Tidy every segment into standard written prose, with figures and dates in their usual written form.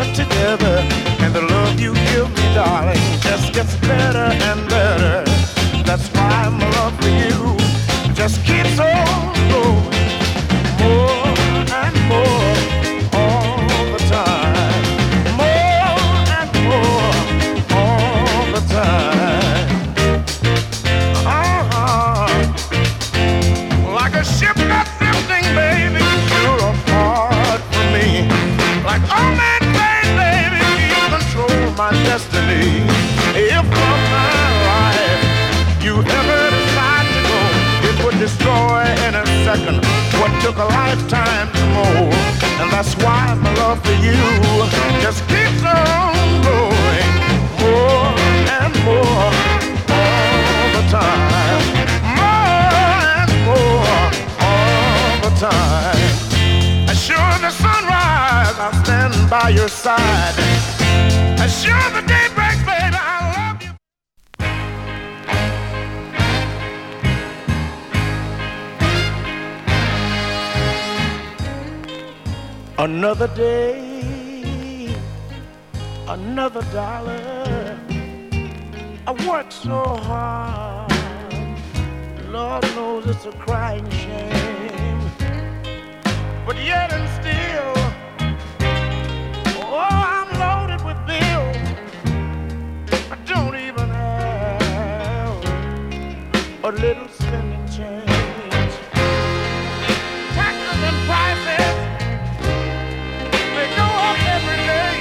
together, and the love you give me, darling, just gets better and better. That's why my love for you just keeps on growing, more and more all the time, more and more all the time. Like a ship that's drifting, baby, you're a part for me. Like all man pain, baby, you control my destiny. If from my life you ever decide to go, it would destroy in a second what took a lifetime to mold. And that's why my love for you just keeps on growing, more and more all the time, more and more all the time. As sure the sunrise, I'll stand by your side. As sure the day breaks, baby, I love you. Another day, another dollar. I work so hard, Lord knows it's a crying shame. But yet and still, oh, I'm loaded with bills. I don't even have a little spending change. Taxes and prices, they go up every day.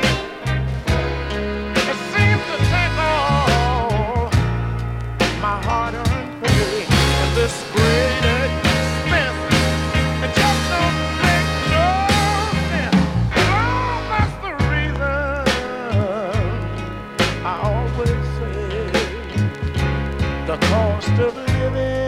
It seems to take all my hard-earned pay. And this great expense, it just don't make no sense. Oh, that's the reason I always say the cost of living